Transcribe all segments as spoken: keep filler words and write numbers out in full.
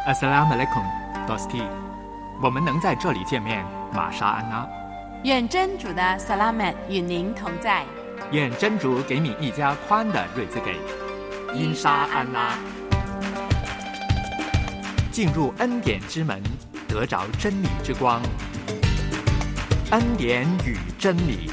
Assalamu alaikum, Dosti。我们能在这里见面，玛莎安娜。 愿真主的萨拉曼与您同在。 愿真主给你一家宽的瑞兹给。因沙安拉。进入恩典之门，得着真理之光。恩典与真理。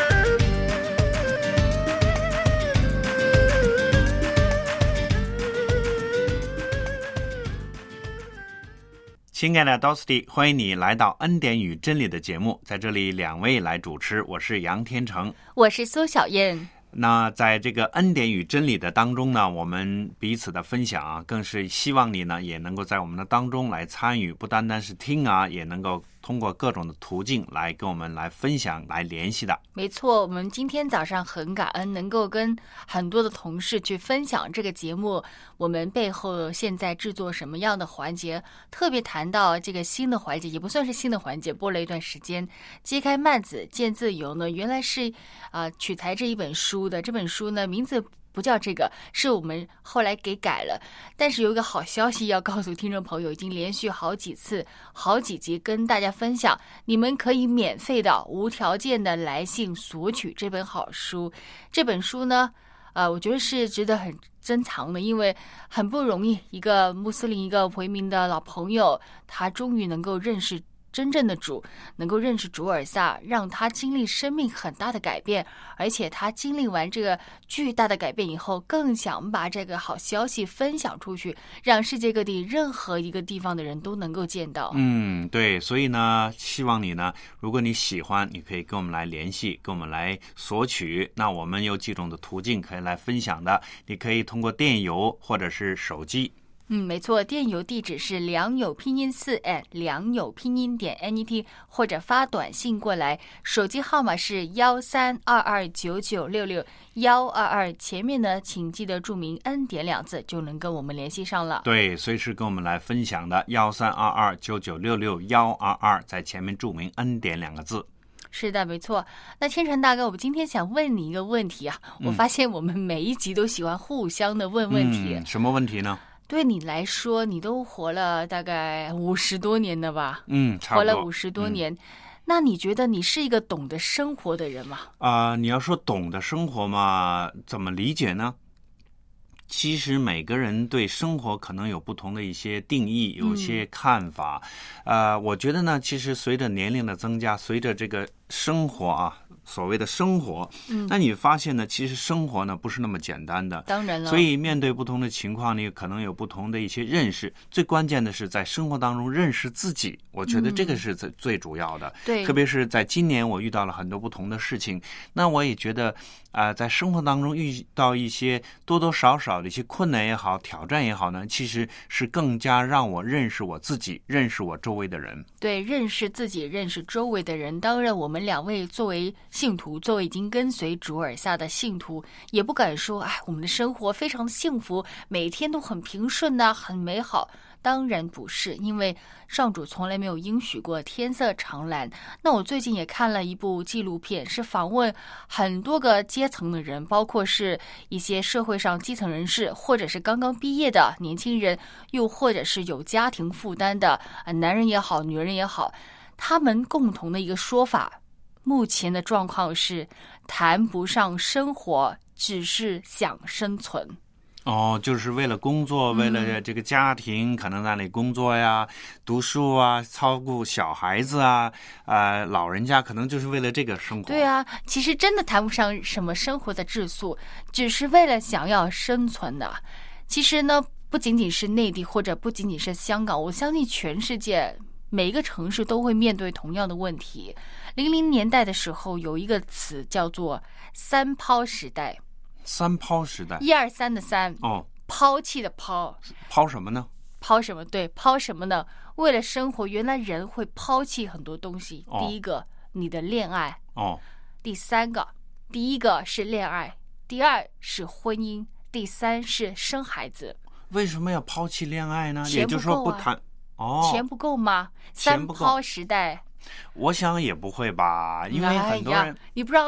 亲爱的 Dosti， 欢迎你来到恩典与真理的节目，在这里两位来主持，我是杨天成， 我是苏小燕。 那在这个恩典与真理的当中呢，我们彼此的分享啊，更是希望你呢也能够在我们的当中来参与，不单单是听啊，也能够通过各种的途径来跟我们来分享、来联系的。 没错，我们今天早上很感恩能够跟很多的同事去分享这个节目，我们背后现在制作什么样的环节，特别谈到这个新的环节，也不算是新的环节，播了一段时间，揭开幔子见自由呢，原来是啊、呃、取材这一本书的，这本书呢名字不叫这个，是我们后来给改了。但是有一个好消息要告诉听众朋友，已经连续好几次好几集跟大家分享，你们可以免费的无条件的来信索取这本好书。这本书呢呃，我觉得是值得很珍藏的，因为很不容易，一个穆斯林一个回民的老朋友，他终于能够认识真正的主，能够认识主尔撒，让他经历生命很大的改变，而且他经历完这个巨大的改变以后，更想把这个好消息分享出去，让世界各地任何一个地方的人都能够见到。 嗯，对，所以呢，希望你呢，如果你喜欢，你可以跟我们来联系，跟我们来索取。那我们有几种的途径可以来分享的，你可以通过电邮或者是手机。 嗯，没错，电邮地址是良友拼音四 at 良友拼音点 net， 或者发短信过来，手机号码是幺三二二九九六六幺二二，前面呢，请记得注明恩典两字，就能跟我们联系上了。 对，随时跟我们来分享的幺三二二九九六六幺二二，在前面注明恩典两个字。 是的，没错。那天成大哥，我们今天想问你一个问题啊， 嗯、 我发现我们每一集都喜欢互相的问问题。 嗯、什么问题呢？ 对你来说，你都活了大概五十多年了吧？ 嗯，差不多。 活了五十多年、嗯，那你觉得你是一个懂得生活的人吗？ 啊、呃，你要说懂得生活嘛，怎么理解呢？其实每个人对生活可能有不同的一些定义，有些看法。嗯、呃，我觉得呢，其实随着年龄的增加，随着这个生活啊。所谓的生活，嗯，那你发现呢？其实生活呢不是那么简单的， 当然了。 所以面对不同的情况，你可能有不同的一些认识。最关键的是在生活当中认识自己，我觉得这个是最、嗯、最主要的。 对， 特别是在今年，我遇到了很多不同的事情，那我也觉得啊、呃，在生活当中遇到一些多多少少的一些困难也好、挑战也好呢，其实是更加让我认识我自己，认识我周围的人。 对，认识自己，认识周围的人。当然，我们两位作为信徒，作为已经跟随主尔撒的信徒，也不敢说哎，我们的生活非常的幸福，每天都很平顺啊，很美好。当然不是，因为上主从来没有应许过天色常蓝。那我最近也看了一部纪录片，是访问很多个阶层的人，包括是一些社会上基层人士，或者是刚刚毕业的年轻人，又或者是有家庭负担的男人也好，女人也好，他们共同的一个说法，目前的状况是谈不上生活，只是想生存。 哦，就是为了工作，为了这个家庭，嗯、可能在那里工作呀、读书啊、照顾小孩子啊，呃，老人家可能就是为了这个生活。 对啊，其实真的谈不上什么生活的质素，只是为了想要生存的。其实呢，不仅仅是内地，或者不仅仅是香港，我相信全世界每一个城市都会面对同样的问题。零零年代的时候，有一个词叫做“三抛时代”。 三抛时代， 一二三的三， 哦， 抛弃的抛， 抛什么呢？ 抛什么？对，抛什么呢？为了生活，原来人会抛弃很多东西。 哦、 第一个，你的恋爱， 哦， 第三个，第一个是恋爱，第二是婚姻，第三是生孩子。 为什么要抛弃恋爱呢？ 钱不够啊、 也就是说不谈，哦， 钱不够吗？三抛时代， 我想也不会吧，因为很多人， 哎、你不知道。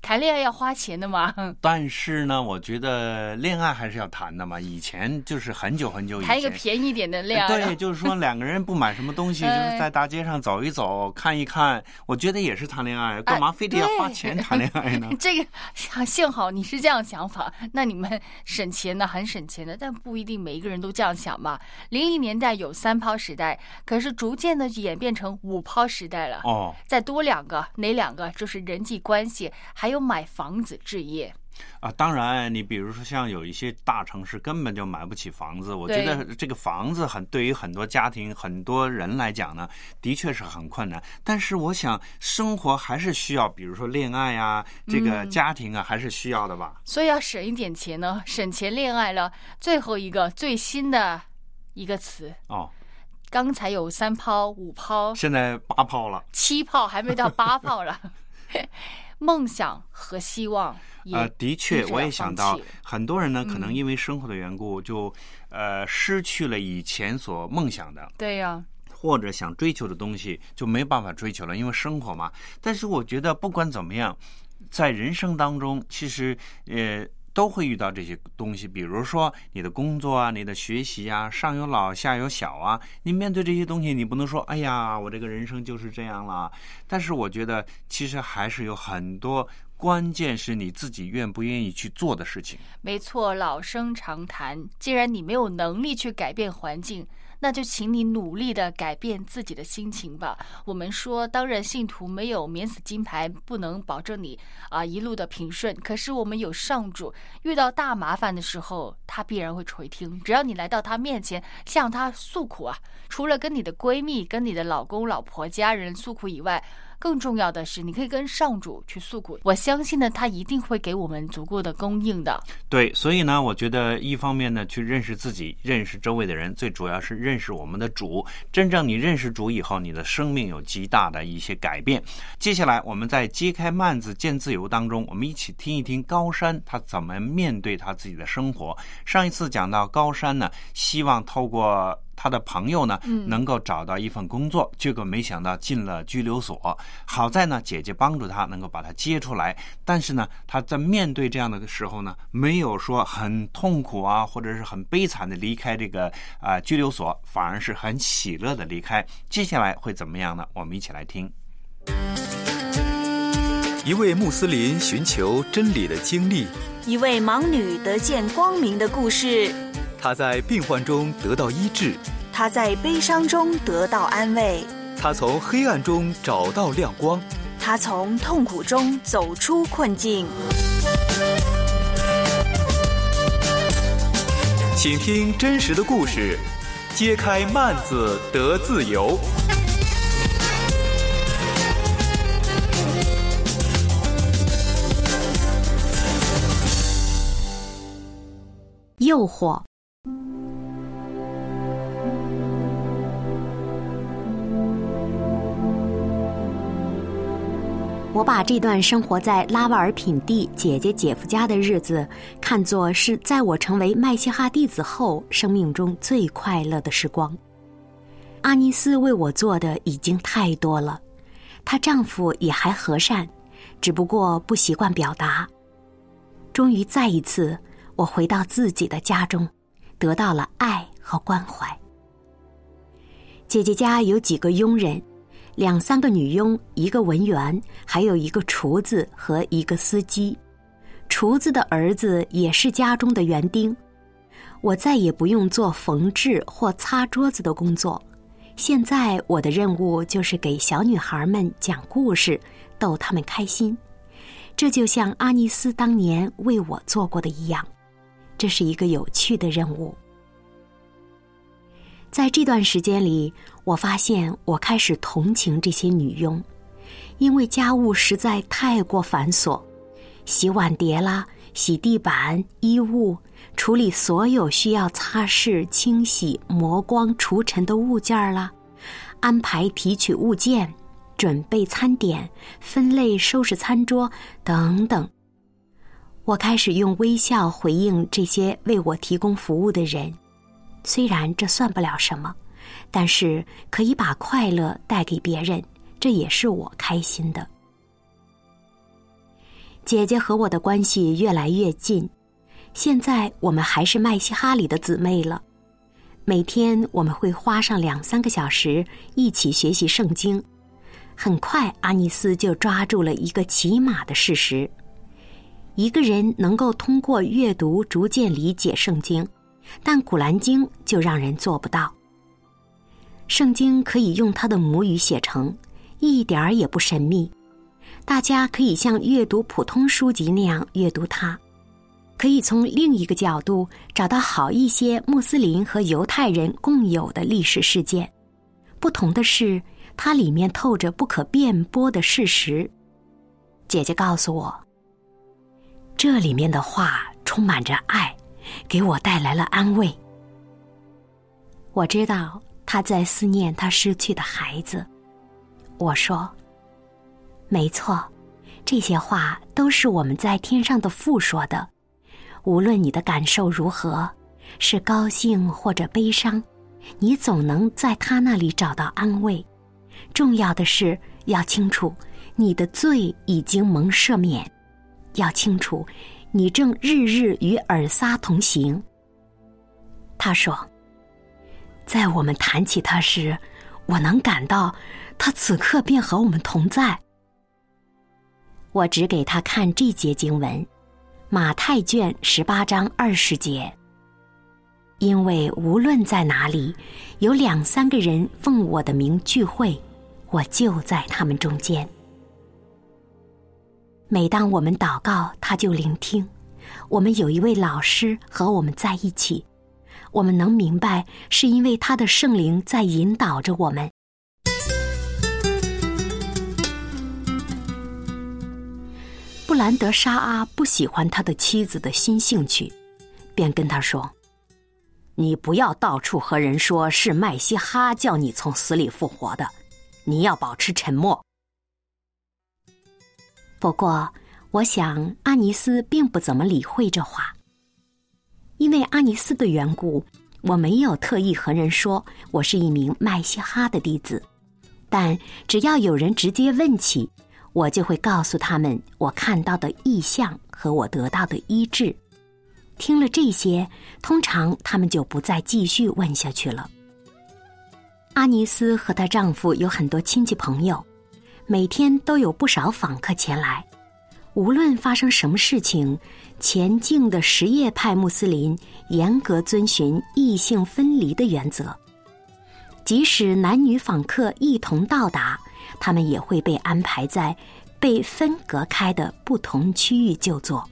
谈恋爱要花钱的嘛。 但是呢，我觉得恋爱还是要谈的嘛。以前就是很久很久以前， 谈一个便宜一点的恋爱。 对，就是说两个人不买什么东西，就是在大街上走一走、看一看，我觉得也是谈恋爱。干嘛非得要花钱谈恋爱呢？ 这个幸好你是这样想法，那你们省钱的很省钱的，但不一定每一个人都这样想嘛。零零年代有三抛时代，可是逐渐的演变成五抛时代了。 哦， 再多两个，哪两个？就是人际关系，还有买房子置业。 啊，当然，你比如说像有一些大城市根本就买不起房子，我觉得这个房子很对于很多家庭、很多人来讲呢，的确是很困难。但是我想，生活还是需要，比如说恋爱啊，这个家庭啊，嗯、还是需要的吧。 所以要省一点钱呢，省钱恋爱了。最后一个最新的一个词哦。 刚才有三抛、五抛， 现在八抛了， 七抛还没到八抛了。梦想和希望也呃，的确，我也想到很多人呢，可能因为生活的缘故，就呃失去了以前所梦想的。 对呀、啊。 或者想追求的东西就没办法追求了，因为生活嘛。但是我觉得不管怎么样，在人生当中，其实呃。都会遇到这些东西，比如说你的工作啊，你的学习啊，上有老下有小啊，你面对这些东西，你不能说哎呀我这个人生就是这样了。但是我觉得其实还是有很多关键是你自己愿不愿意去做的事情。 没错，老生常谈，既然你没有能力去改变环境，那就请你努力的改变自己的心情吧。我们说，当然信徒没有免死金牌，不能保证你啊一路的平顺。可是我们有上主，遇到大麻烦的时候，他必然会垂听。只要你来到他面前，向他诉苦啊，除了跟你的闺蜜、跟你的老公、老婆、家人诉苦以外，更重要的是，你可以跟上主去诉苦。我相信呢，他一定会给我们足够的供应的。 对，所以呢，我觉得一方面呢，去认识自己，认识周围的人，最主要是认识我们的主。真正你认识主以后，你的生命有极大的一些改变。接下来，我们在揭开幔子见自由当中，我们一起听一听高山他怎么面对他自己的生活。上一次讲到高山呢，希望透过他的朋友呢，能够找到一份工作，结果没想到进了拘留所。好在呢，姐姐帮助他能够把他接出来。但是呢，他在面对这样的时候呢，没有说很痛苦啊，或者是很悲惨的离开这个啊、呃、拘留所，反而是很喜乐的离开。接下来会怎么样呢？我们一起来听。 一位穆斯林寻求真理的经历， 一位盲女得见光明的故事。 他在病患中得到医治， 他在悲伤中得到安慰， 他从黑暗中找到亮光， 他从痛苦中走出困境。 请听真实的故事，揭开幔子得自由。 诱惑。我把这段生活在拉瓦尔品地姐姐姐夫家的日子看作是在我成为麦西哈弟子后生命中最快乐的时光。阿尼斯为我做的已经太多了，她丈夫也还和善，只不过不习惯表达。终于再一次我回到自己的家中，得到了爱和关怀。姐姐家有几个佣人，两三个女佣，一个文员，还有一个厨子和一个司机。厨子的儿子也是家中的园丁。我再也不用做缝制或擦桌子的工作，现在我的任务就是给小女孩们讲故事，逗她们开心。这就像阿尼斯当年为我做过的一样，这是一个有趣的任务。在这段时间里，我发现我开始同情这些女佣，因为家务实在太过繁琐，洗碗碟啦，洗地板、衣物，处理所有需要擦拭、清洗、磨光、除尘的物件啦，安排提取物件，准备餐点，分类收拾餐桌等等。我开始用微笑回应这些为我提供服务的人，虽然这算不了什么，但是可以把快乐带给别人，这也是我开心的。 姐姐和我的关系越来越近，现在我们还是麦西哈里的姊妹了。每天我们会花上两三个小时一起学习圣经。很快，阿尼斯就抓住了一个起码的事实：一个人能够通过阅读逐渐理解圣经，但古兰经就让人做不到。圣经可以用他的母语写成，一点儿也不神秘，大家可以像阅读普通书籍那样阅读它，可以从另一个角度找到好一些穆斯林和犹太人共有的历史事件。不同的是，它里面透着不可辩驳的事实。姐姐告诉我，这里面的话充满着爱，给我带来了安慰。我知道她在思念她失去的孩子。我说，没错，这些话都是我们在天上的父说的。无论你的感受如何，是高兴或者悲伤，你总能在他那里找到安慰。重要的是要清楚，你的罪已经蒙赦免，要清楚你正日日与尔撒同行。他说，在我们谈起他时，我能感到他此刻便和我们同在。我只给他看这节经文，马太卷十八章二十节。因为无论在哪里，有两三个人奉我的名聚会，我就在他们中间。每当我们祷告，他就聆听。我们有一位老师和我们在一起，我们能明白，是因为他的圣灵在引导着我们。布兰德沙阿不喜欢他的妻子的新兴趣，便跟他说，你不要到处和人说是麦西哈叫你从死里复活的，你要保持沉默。不过我想阿尼斯并不怎么理会这话。因为阿尼斯的缘故，我没有特意和人说我是一名麦西哈的弟子，但只要有人直接问起，我就会告诉他们我看到的异象和我得到的医治。听了这些，通常他们就不再继续问下去了。阿尼斯和她丈夫有很多亲戚朋友，每天都有不少访客前来。无论发生什么事情，前进的什叶派穆斯林严格遵循异性分离的原则，即使男女访客一同到达，他们也会被安排在被分隔开的不同区域就坐。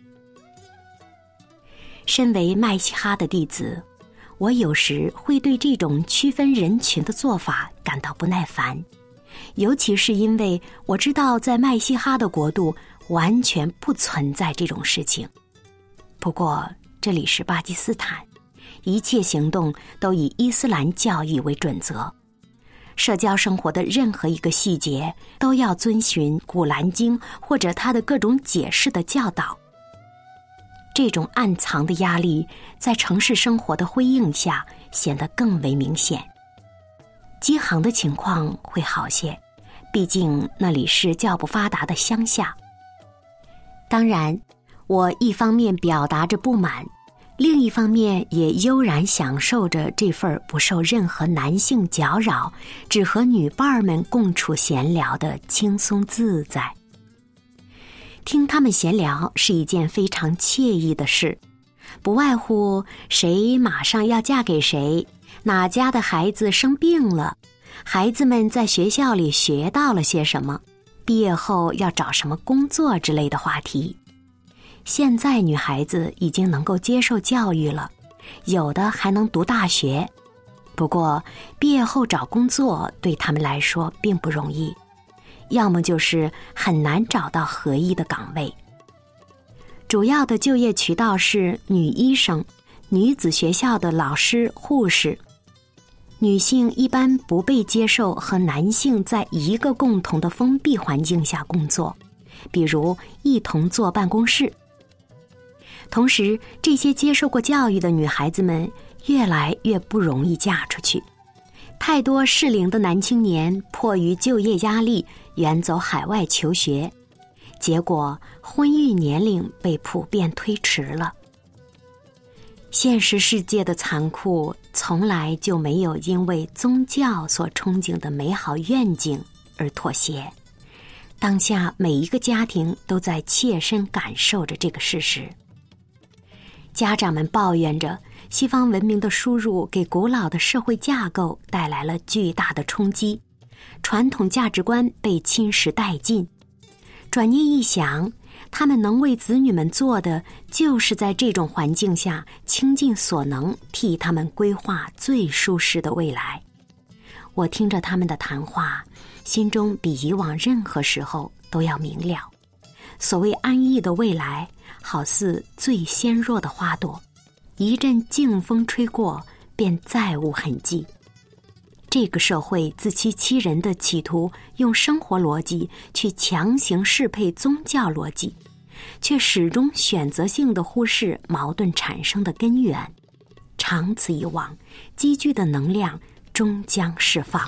身为麦西哈的弟子，我有时会对这种区分人群的做法感到不耐烦，尤其是因为我知道在麦西哈的国度完全不存在这种事情。不过这里是巴基斯坦，一切行动都以伊斯兰教义为准则，社交生活的任何一个细节都要遵循古兰经或者它的各种解释的教导。这种暗藏的压力在城市生活的辉映下显得更为明显。机行的情况会好些，毕竟那里是较不发达的乡下。当然，我一方面表达着不满，另一方面也悠然享受着这份不受任何男性搅扰，只和女伴儿们共处闲聊的轻松自在。听他们闲聊是一件非常惬意的事，不外乎谁马上要嫁给谁，哪家的孩子生病了，孩子们在学校里学到了些什么，毕业后要找什么工作之类的话题。现在女孩子已经能够接受教育了，有的还能读大学，不过毕业后找工作对他们来说并不容易，要么就是很难找到合意的岗位。主要的就业渠道是女医生、女子学校的老师、护士。女性一般不被接受和男性在一个共同的封闭环境下工作，比如一同坐办公室。同时，这些接受过教育的女孩子们越来越不容易嫁出去。太多适龄的男青年迫于就业压力远走海外求学， 结果婚育年龄被普遍推迟了。现实世界的残酷从来就没有因为宗教所憧憬的美好愿景而妥协。当下每一个家庭都在切身感受着这个事实。家长们抱怨着西方文明的输入给古老的社会架构带来了巨大的冲击，传统价值观被侵蚀殆尽。转念一想，他们能为子女们做的，就是在这种环境下倾尽所能，替他们规划最舒适的未来。我听着他们的谈话，心中比以往任何时候都要明了。所谓安逸的未来，好似最纤弱的花朵，一阵劲风吹过，便再无痕迹。这个社会自欺欺人的企图用生活逻辑去强行适配宗教逻辑，却始终选择性地忽视矛盾产生的根源。长此以往，积聚的能量终将释放。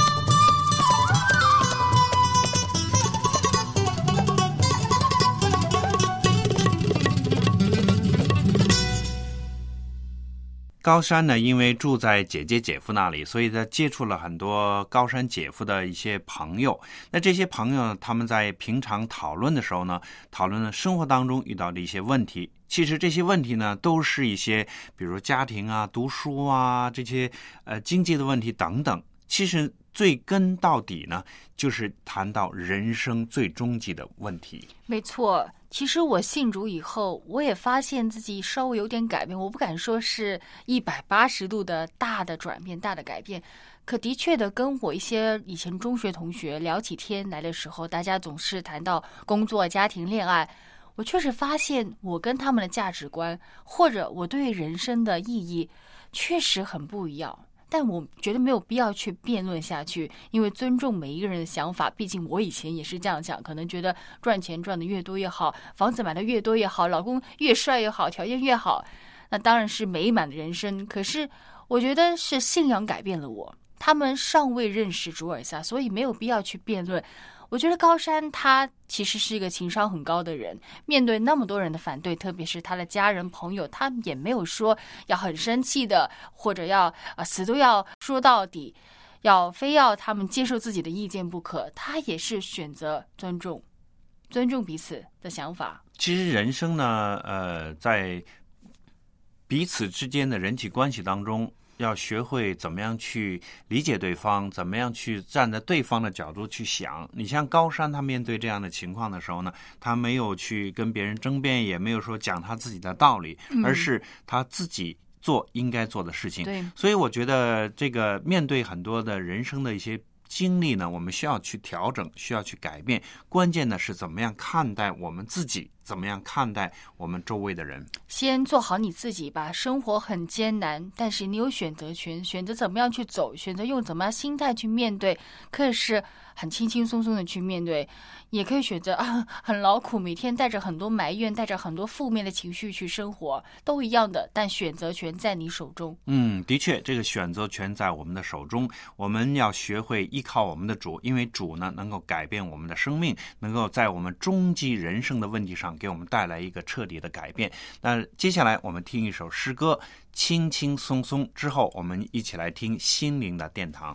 高山呢，因为住在姐姐姐夫那里，所以他接触了很多高山姐夫的一些朋友。那这些朋友呢，他们在平常讨论的时候呢，讨论了生活当中遇到的一些问题。其实这些问题呢，都是一些比如家庭啊、读书啊这些呃经济的问题等等。其实最根到底呢，就是谈到人生最终极的问题。 没错，其实我信主以后，我也发现自己稍微有点改变。我不敢说是一百八十度的大的转变、大的改变，可的确的跟我一些以前中学同学聊起天来的时候，大家总是谈到工作、家庭、恋爱，我确实发现我跟他们的价值观，或者我对人生的意义，确实很不一样。但我觉得没有必要去辩论下去，因为尊重每一个人的想法。毕竟我以前也是这样想，可能觉得赚钱赚得越多越好，房子买得越多越好，老公越帅越好，条件越好，那当然是美满的人生。可是我觉得是信仰改变了我，他们尚未认识主尔撒，所以没有必要去辩论。我觉得高山他其实是一个情商很高的人，面对那么多人的反对，特别是他的家人朋友，他也没有说要很生气的，或者要啊死都要说到底，要非要他们接受自己的意见不可。他也是选择尊重，尊重彼此的想法。 其实人生呢，呃，在彼此之间的人际关系当中，要学会怎么样去理解对方，怎么样去站在对方的角度去想。你像高山，他面对这样的情况的时候呢，他没有去跟别人争辩，也没有说讲他自己的道理， 嗯、 而是他自己做应该做的事情。 对， 所以我觉得这个面对很多的人生的一些经历呢，我们需要去调整，需要去改变。关键的是怎么样看待我们自己，怎么样看待我们周围的人。 先做好你自己吧。生活很艰难，但是你有选择权，选择怎么样去走，选择用怎么样心态去面对，可以是很轻轻松松的去面对，也可以选择啊很劳苦，每天带着很多埋怨，带着很多负面的情绪去生活，都一样的，但选择权在你手中。 嗯，的确，这个选择权在我们的手中，我们要学会依靠我们的主，因为主呢能够改变我们的生命，能够在我们终极人生的问题上给我们带来一个彻底的改变。那接下来我们听一首诗歌，轻轻松松，之后我们一起来听心灵的殿堂。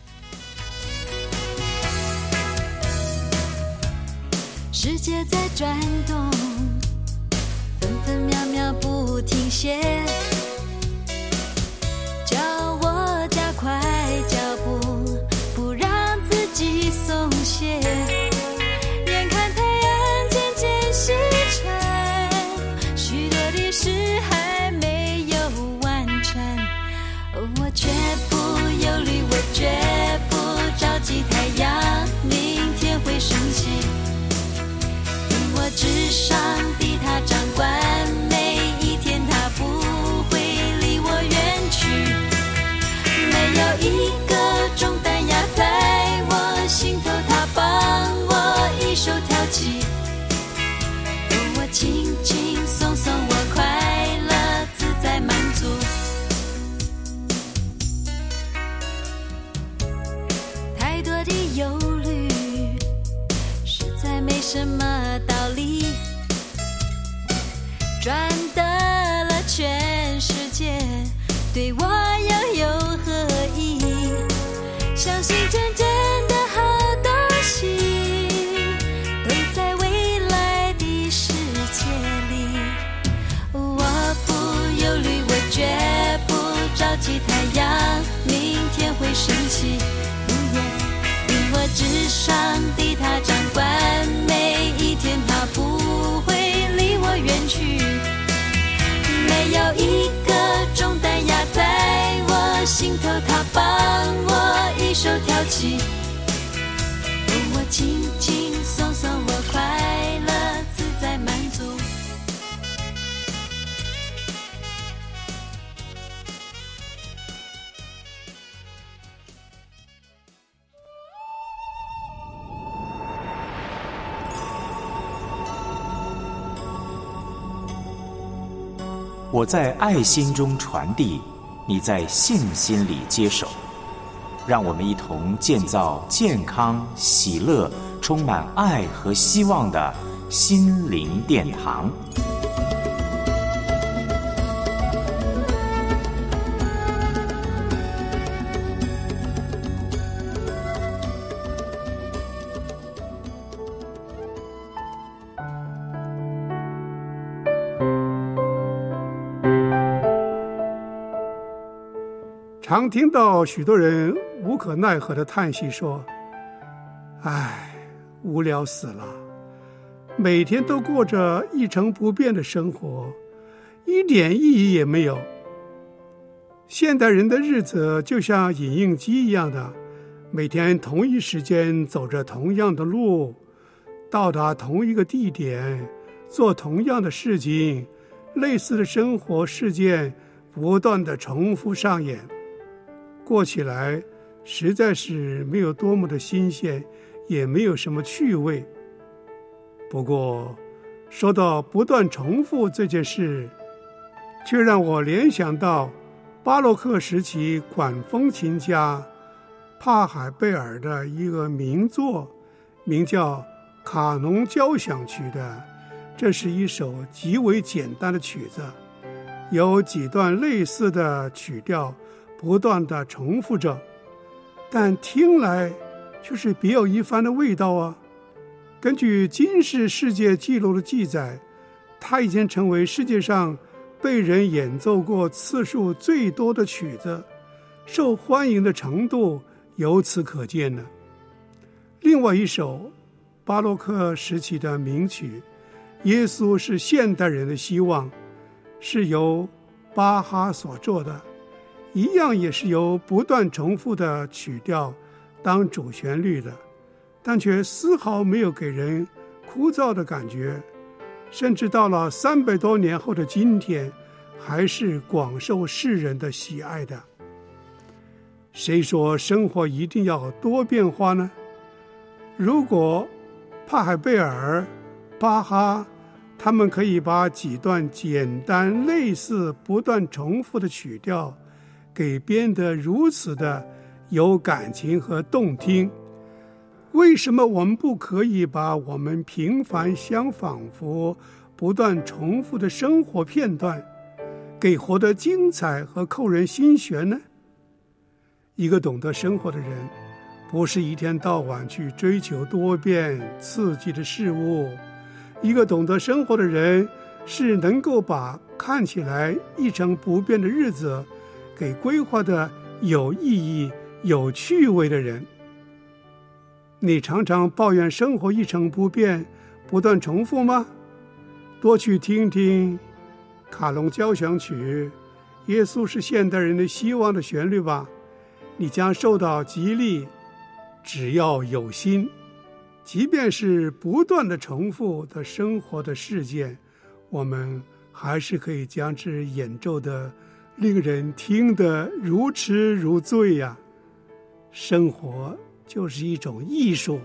世界在转动，分分秒秒不停歇，叫我加快脚步，不让自己松懈。眼看太阳渐渐西沉，许多的事还没有完成，哦，我绝不忧虑，我绝不着急，太阳明天会升起。我至上的他掌管每一天，他不会界，对我又有何意？相信真正的好东西都在未来的世界里。我不忧虑，我绝不着急，太阳明天会升起。因我至上的他掌管每一天，他不会离我远去。没有一个重担压在我心头，他帮我一手挑起。我轻轻松松，我快乐自在满足。 我在爱心中传递，你在信心里接手，让我们一同建造健康、喜乐、充满爱和希望的心灵殿堂。 常听到许多人无可奈何的叹息说：唉，无聊死了，每天都过着一成不变的生活，一点意义也没有。现代人的日子就像影印机一样的，每天同一时间走着同样的路，到达同一个地点，做同样的事情，类似的生活事件不断的重复上演，过起来实在是没有多么的新鲜，也没有什么趣味。不过说到不断重复这件事，却让我联想到巴洛克时期管风琴家帕海贝尔的一个名作，名叫《卡农交响曲》的。这是一首极为简单的曲子，有几段类似的曲调不断地重复着，但听来却是别有一番的味道啊。根据金氏世界纪录的记载，它已经成为世界上被人演奏过次数最多的曲子，受欢迎的程度由此可见呢。另外一首巴洛克时期的名曲《耶稣是现代人的希望》，是由巴哈所作的，一样也是由不断重复的曲调当主旋律的，但却丝毫没有给人枯燥的感觉，甚至到了三百多年后的今天，还是广受世人的喜爱的。谁说生活一定要多变化呢？如果帕海贝尔、巴哈他们可以把几段简单类似不断重复的曲调给编得如此的有感情和动听，为什么我们不可以把我们平凡相仿佛不断重复的生活片段给活得精彩和扣人心弦呢？一个懂得生活的人，不是一天到晚去追求多变刺激的事物，一个懂得生活的人，是能够把看起来一成不变的日子给规划的有意义、有趣味的人。你常常抱怨生活一成不变、不断重复吗？多去听听卡农交响曲《耶稣是现代人的希望》的旋律吧，你将受到激励。只要有心，即便是不断的重复的生活的事件，我们还是可以将之演奏的令人听得如痴如醉呀、啊。生活就是一种艺术。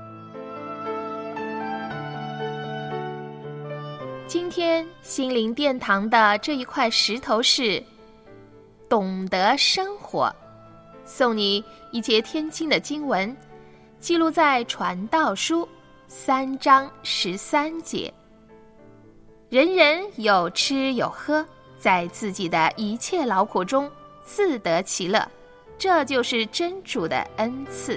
今天心灵殿堂的这一块石头是懂得生活，送你一节天经的经文，记录在传道书三章十三节。人人有吃有喝， 在自己的一切劳苦中自得其乐，这就是真主的恩赐。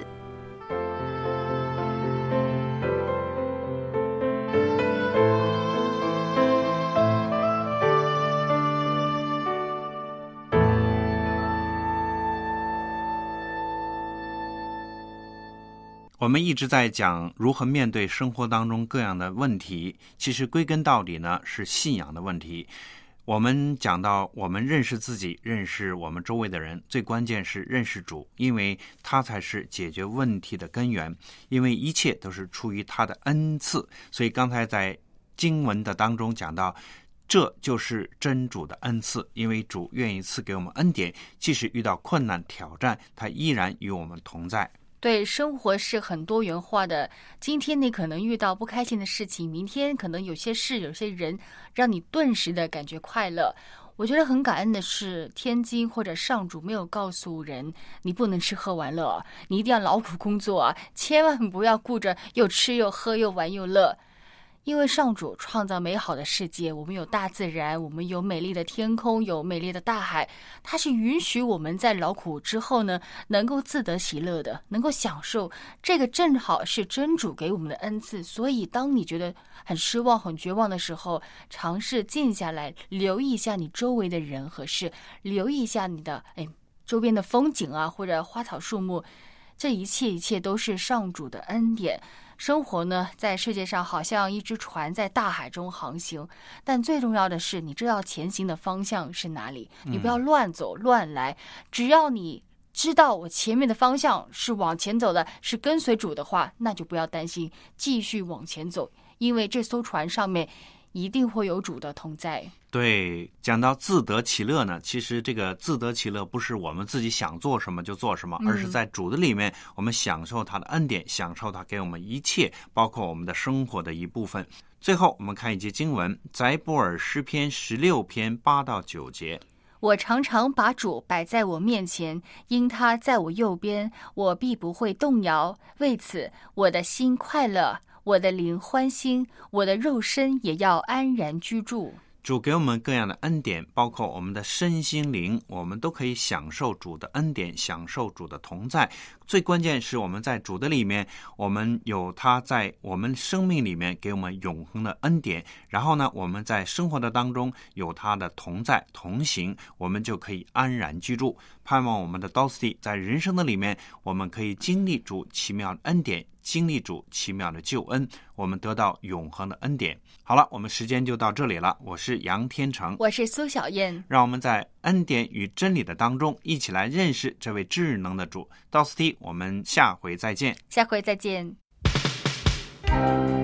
我们一直在讲如何面对生活当中各样的问题，其实归根到底呢是信仰的问题。我们讲到我们认识自己，认识我们周围的人，最关键是认识主，因为他才是解决问题的根源，因为一切都是出于他的恩赐。所以刚才在经文的当中讲到，这就是真主的恩赐，因为主愿意赐给我们恩典，即使遇到困难挑战，他依然与我们同在。 对，生活是很多元化的。今天你可能遇到不开心的事情，明天可能有些事、有些人让你顿时的感觉快乐。我觉得很感恩的是，天经或者上主没有告诉人你不能吃喝玩乐，你一定要劳苦工作啊，千万不要顾着又吃又喝又玩又乐。因为上主创造美好的世界，我们有大自然，我们有美丽的天空，有美丽的大海，它是允许我们在劳苦之后呢，能够自得其乐的，能够享受。这个正好是真主给我们的恩赐。所以当你觉得很失望很绝望的时候，尝试静下来，留意一下你周围的人和事，留意一下你的哎周边的风景啊，或者花草树木，这一切一切都是上主的恩典。生活呢，在世界上好像一只船在大海中航行，但最重要的是你知道前行的方向是哪里，你不要乱走乱来。只要你知道我前面的方向是往前走的，是跟随主的话，那就不要担心，继续往前走，因为这艘船上面一定会有主的同在。 对，讲到自得其乐呢，其实这个自得其乐不是我们自己想做什么就做什么， 嗯、 而是在主的里面，我们享受他的恩典，享受他给我们一切，包括我们的生活的一部分。最后我们看一节经文，载伯尔诗篇十六篇八到九节。 我常常把主摆在我面前，因他在我右边，我必不会动摇。为此，我的心快乐，我的灵欢欣，我的肉身也要安然居住。 主给我们各样的恩典，包括我们的身心灵，我们都可以享受主的恩典，享受主的同在。最关键是我们在主的里面，我们有他在我们生命里面给我们永恒的恩典，然后呢，我们在生活的当中有他的同在同行，我们就可以安然居住。盼望我们的 Dosty 在人生的里面，我们可以经历主奇妙的恩典，经历主奇妙的救恩，我们得到永恒的恩典。好了，我们时间就到这里了。我是杨天成， 我是苏小燕， 让我们在恩典与真理的当中一起来认识这位至能的主。Dosty，我们下回再见。 下回再见。